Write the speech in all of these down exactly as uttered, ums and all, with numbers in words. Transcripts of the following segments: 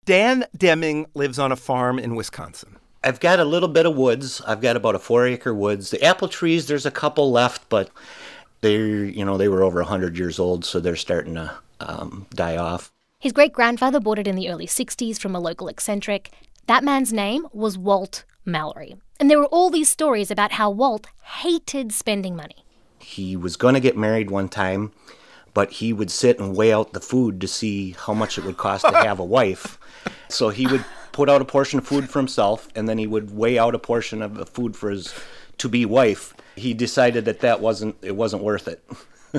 Dan Deming lives on a farm in Wisconsin. I've got a little bit of woods. I've got about a four-acre woods. The apple trees, there's a couple left, but they're, you know, they were over one hundred years old, so they're starting to um, die off. His great-grandfather bought it in the early sixties from a local eccentric. That man's name was Walt Mallory. And there were all these stories about how Walt hated spending money. He was going to get married one time, but he would sit and weigh out the food to see how much it would cost to have a wife. So he would put out a portion of food for himself, and then he would weigh out a portion of the food for his to-be wife. He decided that that wasn't, it wasn't worth it.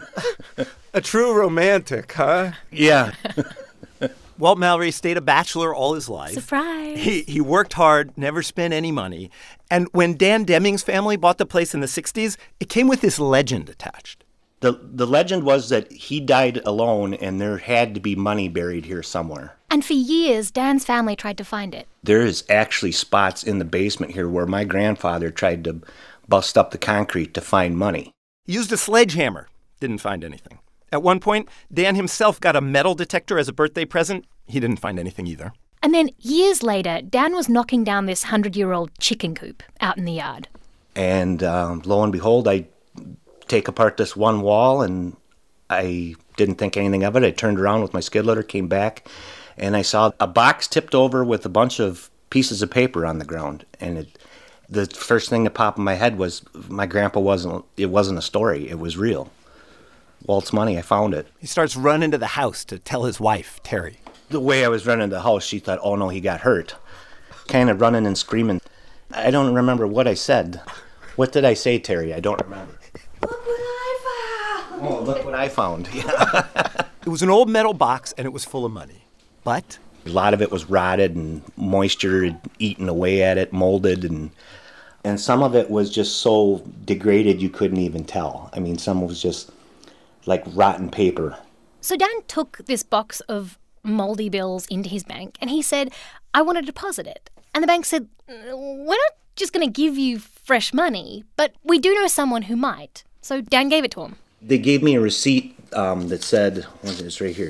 A true romantic, huh? Yeah. Walt Mallory stayed a bachelor all his life. Surprise. He he worked hard, never spent any money. And when Dan Deming's family bought the place in the sixties, it came with this legend attached. The the legend was that he died alone and there had to be money buried here somewhere. And for years, Dan's family tried to find it. There is actually spots in the basement here where my grandfather tried to bust up the concrete to find money. He used a sledgehammer, didn't find anything. At one point, Dan himself got a metal detector as a birthday present. He didn't find anything either. And then years later, Dan was knocking down this hundred-year-old chicken coop out in the yard. And um, lo and behold, I take apart this one wall, and I didn't think anything of it. I turned around with my skid loader, came back, and I saw a box tipped over with a bunch of pieces of paper on the ground. And it, the first thing that popped in my head was my grandpa wasn't, it wasn't a story, it was real. Walt's money, I found it. He starts running to the house to tell his wife, Terry. The way I was running to the house, she thought, oh no, he got hurt. Kind of running and screaming. I don't remember what I said. What did I say, Terry? I don't remember. Look what I found! Oh, look what I found. Yeah. It was an old metal box, and it was full of money. But a lot of it was rotted, and moisture had eaten away at it, molded, and and some of it was just so degraded you couldn't even tell. I mean, some was just like rotten paper. So Dan took this box of moldy bills into his bank, and he said, I want to deposit it. And the bank said, we're not just going to give you fresh money, but we do know someone who might. So Dan gave it to him. They gave me a receipt um, that said, what is this right here?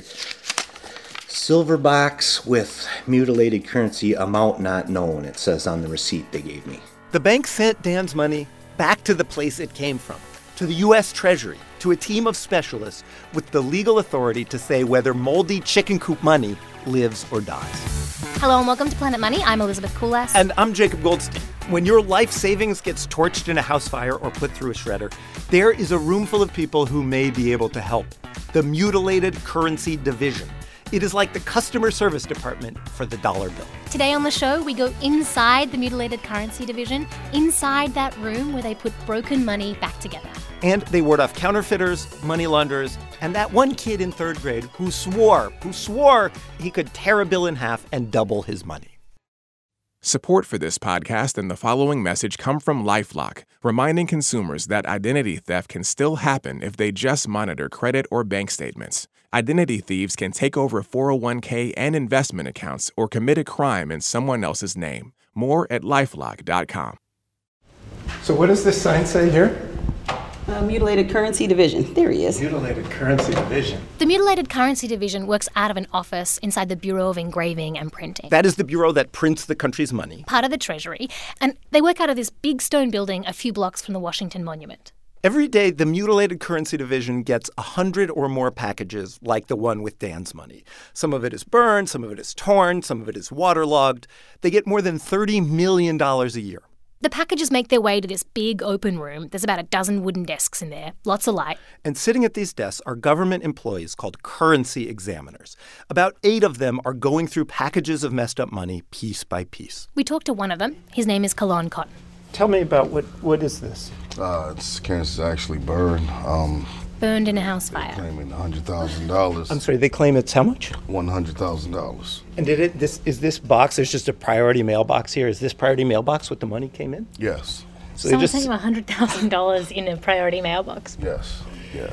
Silver box with mutilated currency, amount not known, it says on the receipt they gave me. The bank sent Dan's money back to the place it came from, to the U S Treasury, to a team of specialists with the legal authority to say whether moldy chicken coop money lives or dies. Hello and welcome to Planet Money. I'm Elizabeth Kulas. And I'm Jacob Goldstein. When your life savings gets torched in a house fire or put through a shredder, there is a room full of people who may be able to help. The Mutilated Currency Division. It is like the customer service department for the dollar bill. Today on the show, we go inside the Mutilated Currency Division, inside that room where they put broken money back together. And they ward off counterfeiters, money launderers, and that one kid in third grade who swore, who swore he could tear a bill in half and double his money. Support for this podcast and the following message come from LifeLock, reminding consumers that identity theft can still happen if they just monitor credit or bank statements. Identity thieves can take over four oh one k and investment accounts or commit a crime in someone else's name. More at lifelock dot com. So what does this sign say here? Uh, Mutilated Currency Division. There he is. Mutilated Currency Division. The Mutilated Currency Division works out of an office inside the Bureau of Engraving and Printing. That is the bureau that prints the country's money. Part of the Treasury. And they work out of this big stone building a few blocks from the Washington Monument. Every day, the Mutilated Currency Division gets a hundred or more packages like the one with Dan's money. Some of it is burned, some of it is torn, some of it is waterlogged. They get more than thirty million dollars a year. The packages make their way to this big open room. There's about a dozen wooden desks in there, lots of light. And sitting at these desks are government employees called currency examiners. About eight of them are going through packages of messed up money piece by piece. We talked to one of them. His name is Kalon Cotton. Tell me about what, what is this? Uh, it's Kansas actually burned. Um, Burned in a house fire. Claiming one hundred thousand dollars. I'm sorry, they claim it's how much? one hundred thousand dollars. And did it, this, is this box, there's just a priority mailbox here. Is this priority mailbox what the money came in? Yes. So Someone sent you one hundred thousand dollars in a priority mailbox? Yes, yeah.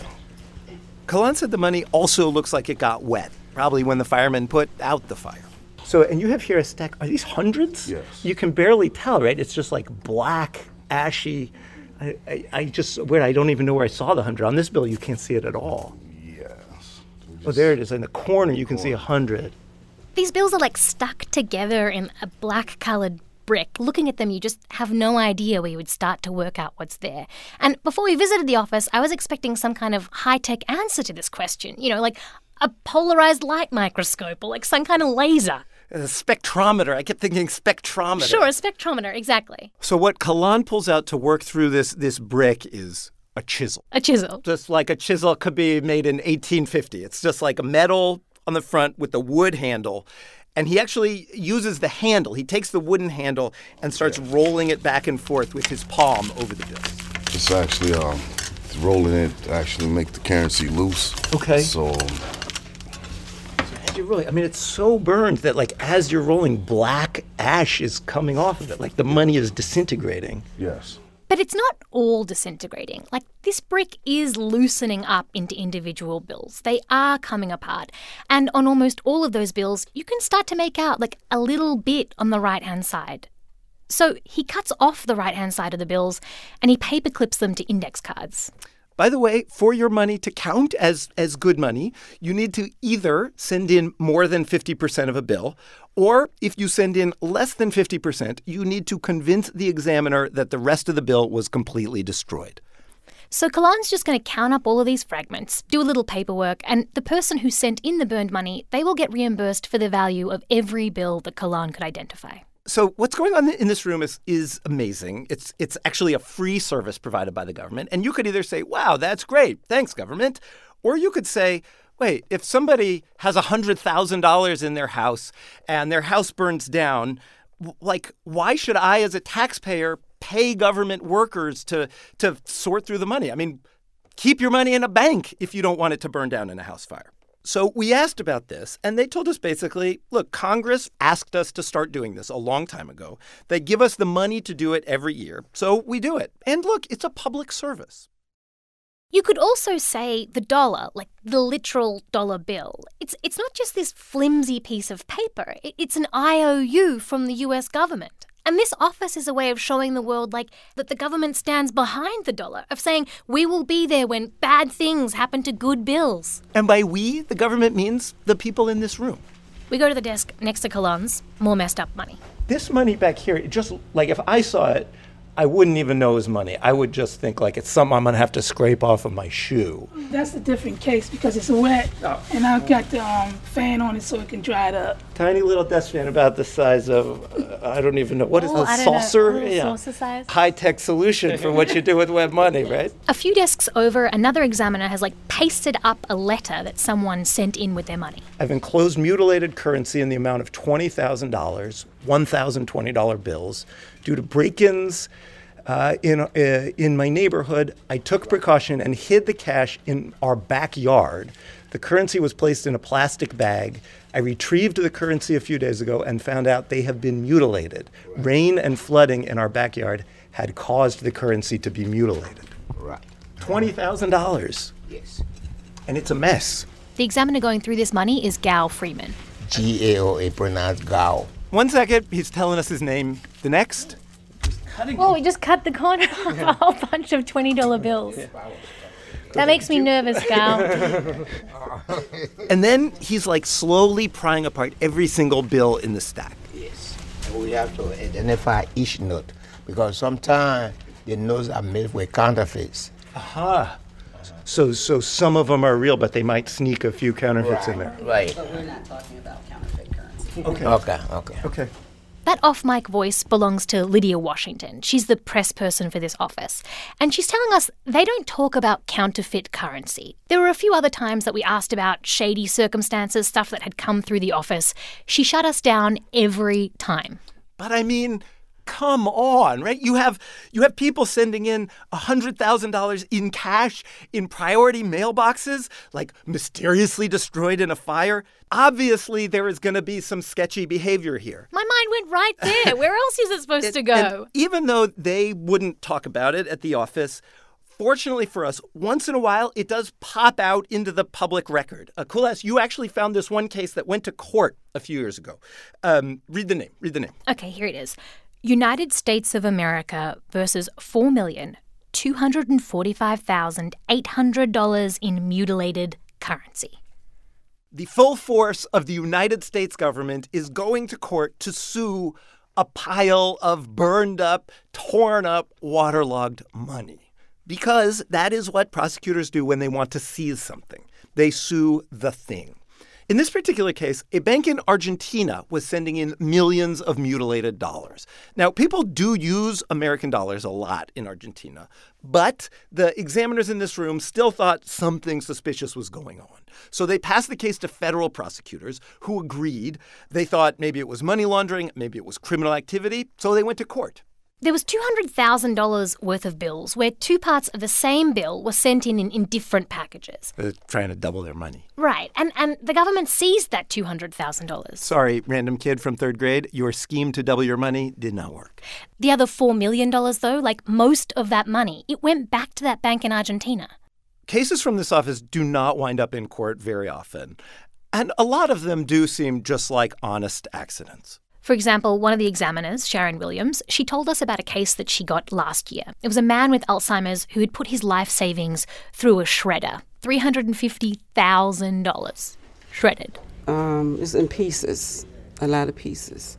Kalon said the money also looks like it got wet, probably when the firemen put out the fire. So, and you have here a stack, are these hundreds? Yes. You can barely tell, right? It's just like black, ashy. I, I, I just, where I don't even know where I saw the hundred. On this bill, you can't see it at all. Yes. Oh, there it is. In the corner, you can see a hundred. These bills are like stuck together in a black-coloured brick. Looking at them, you just have no idea where you would start to work out what's there. And before we visited the office, I was expecting some kind of high-tech answer to this question. You know, like a polarized light microscope or like some kind of laser. A spectrometer. I kept thinking spectrometer. Sure, a spectrometer, exactly. So what Kalan pulls out to work through this this brick is a chisel. A chisel. Just like a chisel could be made in eighteen fifty. It's just like a metal on the front with the wood handle. And he actually uses the handle. He takes the wooden handle and starts rolling it back and forth with his palm over the bills. It's actually um, it's rolling it to actually make the currency loose. Okay. So, As you roll, I mean, it's so burned that, like, as you're rolling, black ash is coming off of it. Like, the money is disintegrating. yes. But it's not all disintegrating. Like, this brick is loosening up into individual bills. They are coming apart. And on almost all of those bills, you can start to make out, like, a little bit on the right-hand side. So he cuts off the right-hand side of the bills and he paper clips them to index cards. By the way, for your money to count as, as good money, you need to either send in more than fifty percent of a bill, or if you send in less than fifty percent, you need to convince the examiner that the rest of the bill was completely destroyed. So Kalan's just going to count up all of these fragments, do a little paperwork, and the person who sent in the burned money, they will get reimbursed for the value of every bill that Kalan could identify. So what's going on in this room is is amazing. It's it's actually a free service provided by the government. And you could either say, wow, that's great. Thanks, government. Or you could say, wait, if somebody has one hundred thousand dollars in their house and their house burns down, like, why should I as a taxpayer pay government workers to to sort through the money? I mean, keep your money in a bank if you don't want it to burn down in a house fire. So we asked about this, and they told us basically, look, Congress asked us to start doing this a long time ago. They give us the money to do it every year, so we do it. And look, it's a public service. You could also say the dollar, like the literal dollar bill. It's it's not just this flimsy piece of paper. It's an I O U from the U S government. And this office is a way of showing the world, like, that the government stands behind the dollar, of saying we will be there when bad things happen to good bills. And by we, the government means the people in this room. We go to the desk next to Kalan's, more messed up money. This money back here, it just, like, if I saw it, I wouldn't even know it was money. I would just think, like, it's something I'm going to have to scrape off of my shoe. That's a different case because it's wet, oh. and I've got the um, fan on it so it can dry it up. Tiny little desk fan about the size of, uh, I don't even know, what is oh, a saucer? Know. Yeah. Saucer size. High-tech solution for what you do with wet money, right? A few desks over, another examiner has, like, pasted up a letter that someone sent in with their money. I've enclosed mutilated currency in the amount of twenty thousand dollars, one thousand twenty dollar bills, due to break-ins Uh, in uh, in my neighborhood. I took precaution and hid the cash in our backyard. The currency was placed in a plastic bag. I retrieved the currency a few days ago and found out they have been mutilated. Rain and flooding in our backyard had caused the currency to be mutilated. Right. twenty thousand dollars. Yes. And it's a mess. The examiner going through this money is Gao Freeman. G A O A, pronounced Gao. One second, he's telling us his name. The next? Oh, we just cut the corner off a whole bunch of twenty dollar bills. That makes me nervous, Gal. And then he's like slowly prying apart every single bill in the stack. Yes. And we have to identify each note because sometimes the notes are made with counterfeits. Aha. So so some of them are real, but they might sneak a few counterfeits right. in there. Right. But we're not talking about counterfeit currency. Okay. Okay, okay. Okay. That off-mic voice belongs to Lydia Washington. She's the press person for this office. And she's telling us they don't talk about counterfeit currency. There were a few other times that we asked about shady circumstances, stuff that had come through the office. She shut us down every time. But I mean, come on, right? You have you have people sending in one hundred thousand dollars in cash in priority mailboxes, like mysteriously destroyed in a fire. Obviously, there is going to be some sketchy behavior here. My mind went right there. Where else is it supposed and, to go? And even though they wouldn't talk about it at the office, fortunately for us, once in a while, it does pop out into the public record. Uh, Kulas, you actually found this one case that went to court a few years ago. Um, read the name. Read the name. Okay, here it is. United States of America versus four million two hundred forty-five thousand eight hundred dollars in mutilated currency. the full force of the United States government is going to court to sue a pile of burned up, torn up, waterlogged money. Because that is what prosecutors do when they want to seize something. They sue the thing. In this particular case, a bank in Argentina was sending in millions of mutilated dollars. Now, people do use American dollars a lot in Argentina, but the examiners in this room still thought something suspicious was going on. So they passed the case to federal prosecutors who agreed. They thought maybe it was money laundering, maybe it was criminal activity, so they went to court. There was two hundred thousand dollars worth of bills where two parts of the same bill were sent in, in in different packages. They're trying to double their money. Right, and, and the government seized that two hundred thousand dollars. Sorry, random kid from third grade, your scheme to double your money did not work. The other four million dollars, though, like most of that money, it went back to that bank in Argentina. Cases from this office do not wind up in court very often, and a lot of them do seem just like honest accidents. For example, one of the examiners, Sharon Williams, she told us about a case that she got last year. It was a man with Alzheimer's who had put his life savings through a shredder. three hundred fifty thousand dollars. Shredded. Um, it's in pieces, a lot of pieces.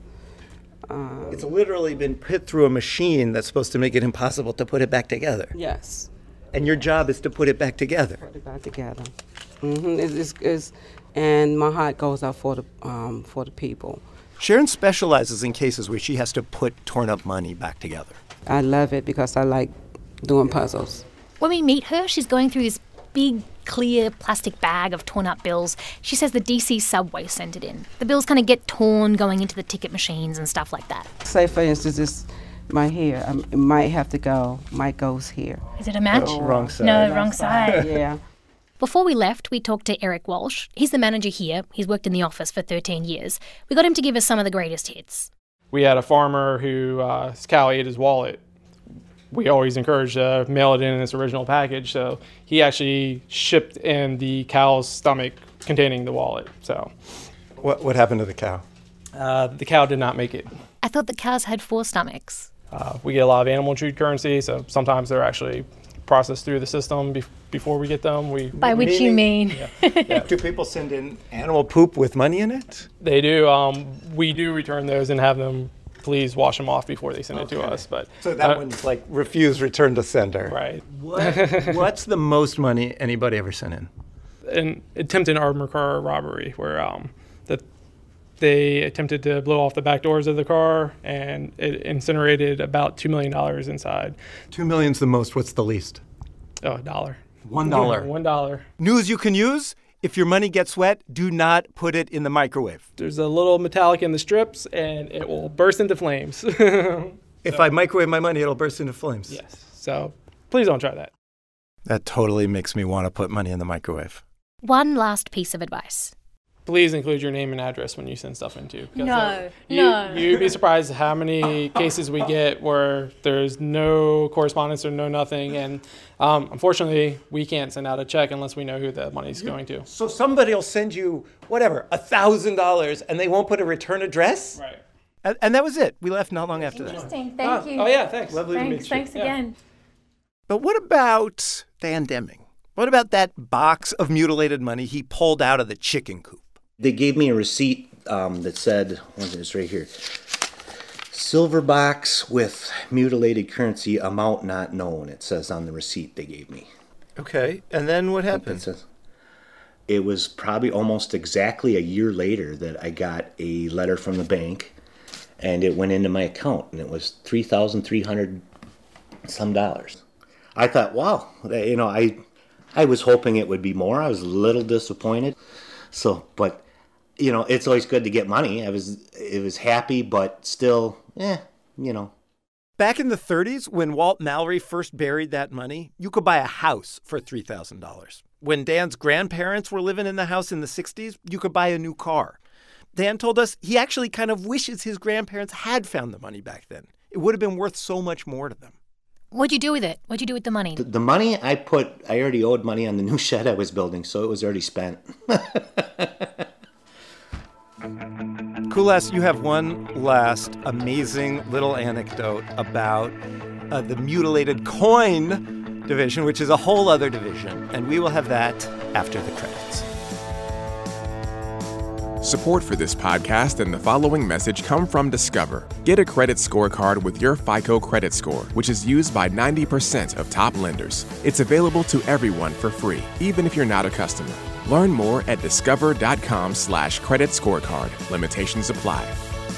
Um, it's literally been put through a machine that's supposed to make it impossible to put it back together. Yes. And your job is to put it back together. Put it back together. Mm-hmm. It's, it's, it's, and my heart goes out for the um, for the people. Sharon specializes in cases where she has to put torn-up money back together. I love it because I like doing puzzles. When we meet her, she's going through this big, clear plastic bag of torn-up bills. She says the D C subway sent it in. The bills kind of get torn going into the ticket machines and stuff like that. Say, for instance, this, my hair, um, it might have to go, might goes here. Is it a match? Oh, wrong side. No, wrong side. Yeah. Before we left, we talked to Eric Walsh. He's the manager here. He's worked in the office for thirteen years. We got him to give us some of the greatest hits. We had a farmer who uh, his cow ate his wallet. We always encourage to mail it in its original package, so he actually shipped in the cow's stomach containing the wallet. So, What what happened to the cow? Uh, the cow did not make it. I thought the cows had four stomachs. Uh, we get a lot of animal chewed currency, so sometimes they're actually processed through the system be- before we get them. We By which you mean? Yeah, yeah. Do people send in animal poop with money in it? They do. Um, we do return those and have them please wash them off before they send Okay. it to us. But So that uh, one's like refuse, return to sender. Right. What, what's the most money anybody ever sent in? An attempted armored car robbery where um, the, they attempted to blow off the back doors of the car and it incinerated about two million dollars inside. Two million's the most. What's the least? Oh, a dollar. One dollar. One dollar. News you can use. If your money gets wet, do not put it in the microwave. There's a little metallic in the strips and it will burst into flames. If I microwave my money, it'll burst into flames. Yes. So please don't try that. That totally makes me want to put money in the microwave. One last piece of advice. Please include your name and address when you send stuff into. No, uh, you, no. You'd be surprised how many cases we get where there's no correspondence or no nothing. And um, unfortunately, we can't send out a check unless we know who the money's going to. So somebody will send you, whatever, one thousand dollars, and they won't put a return address? Right. And, and that was it. We left not long after that. Interesting. Thank oh, you. Oh, yeah, thanks. Lovely Thanks. to meet you. Thanks Yeah. again. But what about Van Demming? What about that box of mutilated money he pulled out of the chicken coop? They gave me a receipt um, that said, what is this right here? Silver box with mutilated currency, amount not known, it says on the receipt they gave me. Okay, and then what It happened? says, it was probably almost exactly a year later that I got a letter from the bank, and it went into my account, and it was three thousand three hundred some dollars. I thought, wow, you know, I I was hoping it would be more. I was a little disappointed. So, but, you know, it's always good to get money. I was, it was happy, but still, eh, you know. Back in the thirties, when Walt Mallory first buried that money, you could buy a house for three thousand dollars. When Dan's grandparents were living in the house in the sixties, you could buy a new car. Dan told us he actually kind of wishes his grandparents had found the money back then. It would have been worth so much more to them. What'd you do with it? What'd you do with the money? The, the money I put, I already owed money on the new shed I was building, so it was already spent. Kulas, you have one last amazing little anecdote about uh, the mutilated coin division, which is a whole other division, and we will have that after the credits. Support for this podcast and the following message come from Discover. Get a credit scorecard with your FICO credit score, which is used by ninety percent of top lenders. It's available to everyone for free, even if you're not a customer. Learn more at discover.com slash credit scorecard. Limitations apply.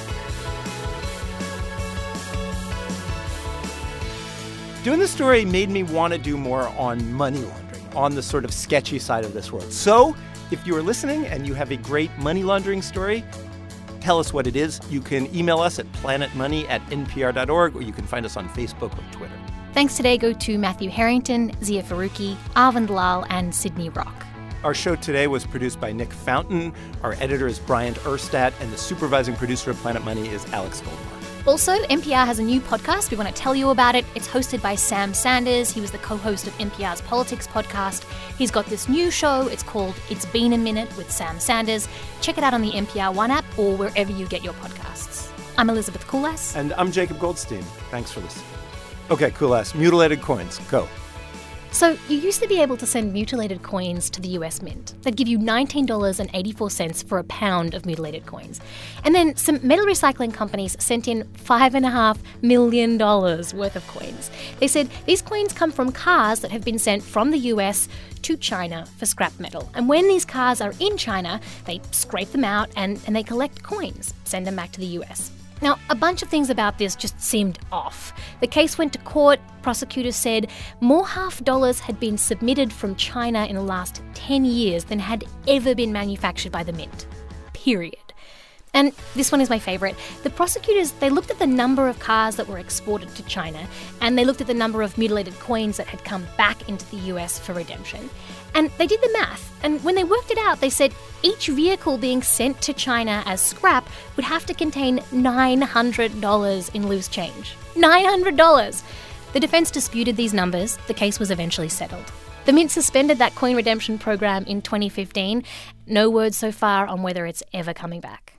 Doing this story made me want to do more on money laundering, on the sort of sketchy side of this world. So if you are listening and you have a great money laundering story, tell us what it is. You can email us at planetmoney at n p r dot org, or you can find us on Facebook or Twitter. Thanks today go to Matthew Harrington, Zia Faruqi, Arvind Lal, and Sydney Rock. Our show today was produced by Nick Fountain. Our editor is Bryant Erstadt, and the supervising producer of Planet Money is Alex Goldmark. Also, N P R has a new podcast. We want to tell you about it. It's hosted by Sam Sanders. He was the co-host of N P R's Politics podcast. He's got this new show. It's called It's Been a Minute with Sam Sanders. Check it out on the N P R One app or wherever you get your podcasts. I'm Elizabeth Kulas. And I'm Jacob Goldstein. Thanks for listening. Okay, Kulas, mutilated coins, go. So you used to be able to send mutilated coins to the U S Mint. They'd give you nineteen dollars and eighty-four cents for a pound of mutilated coins. And then some metal recycling companies sent in five point five million dollars worth of coins. They said these coins come from cars that have been sent from the U S to China for scrap metal. And when these cars are in China, they scrape them out and, and they collect coins, send them back to the U S. Now, a bunch of things about this just seemed off. The case went to court. Prosecutors said more half dollars had been submitted from China in the last ten years than had ever been manufactured by the Mint. Period. And this one is my favourite. The prosecutors, they looked at the number of cars that were exported to China, and they looked at the number of mutilated coins that had come back into the U S for redemption. And they did the math, and when they worked it out, they said each vehicle being sent to China as scrap would have to contain nine hundred dollars in loose change. nine hundred dollars! The defence disputed these numbers. The case was eventually settled. The Mint suspended that coin redemption program in twenty fifteen. No word so far on whether it's ever coming back.